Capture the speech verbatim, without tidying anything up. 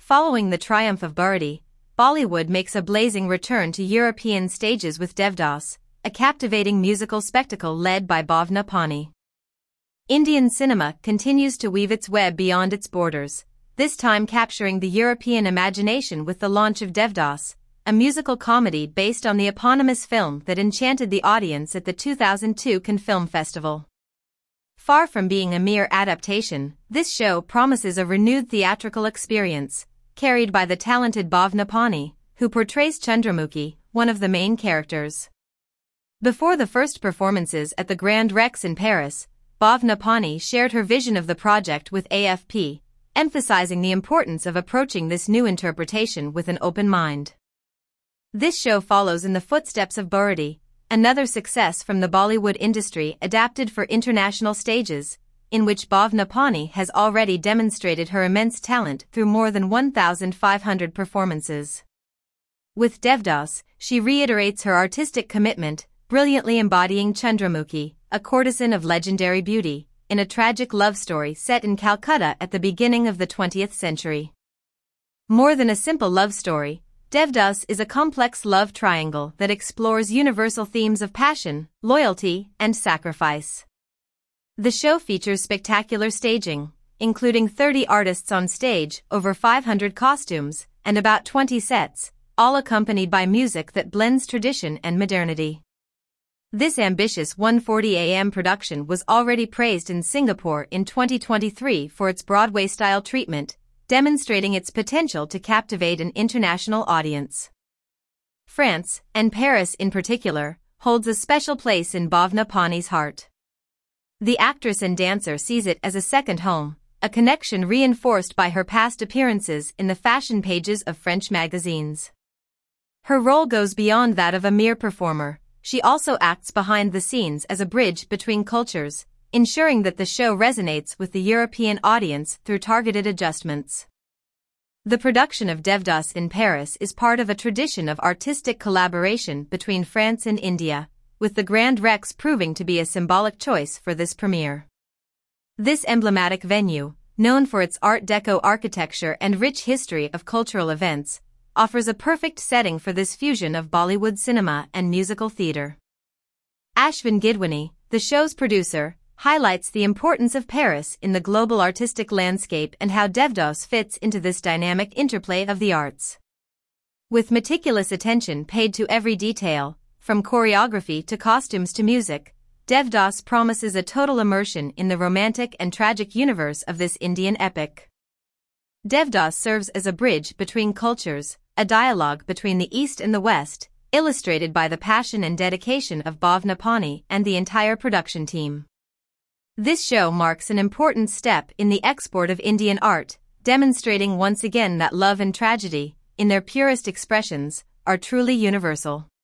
Following the triumph of Bharati, Bollywood makes a blazing return to European stages with Devdas, a captivating musical spectacle led by Bhavna Pani. Indian cinema continues to weave its web beyond its borders, this time capturing the European imagination with the launch of Devdas, a musical comedy based on the eponymous film that enchanted the audience at the two thousand two Cannes Film Festival. Far from being a mere adaptation, this show promises a renewed theatrical experience, carried by the talented Bhavna Pani, who portrays Chandramukhi, one of the main characters. Before the first performances at the Grand Rex in Paris, Bhavna Pani shared her vision of the project with A F P, emphasizing the importance of approaching this new interpretation with an open mind. This show follows in the footsteps of Bharati, another success from the Bollywood industry adapted for international stages, in which Bhavna Pani has already demonstrated her immense talent through more than one thousand five hundred performances. With Devdas, she reiterates her artistic commitment, brilliantly embodying Chandramukhi, a courtesan of legendary beauty, in a tragic love story set in Calcutta at the beginning of the twentieth century. More than a simple love story, Devdas is a complex love triangle that explores universal themes of passion, loyalty, and sacrifice. The show features spectacular staging, including thirty artists on stage, over five hundred costumes, and about twenty sets, all accompanied by music that blends tradition and modernity. This ambitious one hundred forty A M production was already praised in Singapore in twenty twenty-three for its Broadway-style treatment, demonstrating its potential to captivate an international audience. France, and Paris in particular, holds a special place in Bhavna Pani's heart. The actress and dancer sees it as a second home, a connection reinforced by her past appearances in the fashion pages of French magazines. Her role goes beyond that of a mere performer. She also acts behind the scenes as a bridge between cultures, ensuring that the show resonates with the European audience through targeted adjustments. The production of Devdas in Paris is part of a tradition of artistic collaboration between France and India, with the Grand Rex proving to be a symbolic choice for this premiere. This emblematic venue, known for its Art Deco architecture and rich history of cultural events, offers a perfect setting for this fusion of Bollywood cinema and musical theatre. Ashvin Gidwani, the show's producer, highlights the importance of Paris in the global artistic landscape and how Devdas fits into this dynamic interplay of the arts. With meticulous attention paid to every detail, from choreography to costumes to music, Devdas promises a total immersion in the romantic and tragic universe of this Indian epic. Devdas serves as a bridge between cultures, a dialogue between the East and the West, illustrated by the passion and dedication of Bhavna Pani and the entire production team. This show marks an important step in the export of Indian art, demonstrating once again that love and tragedy, in their purest expressions, are truly universal.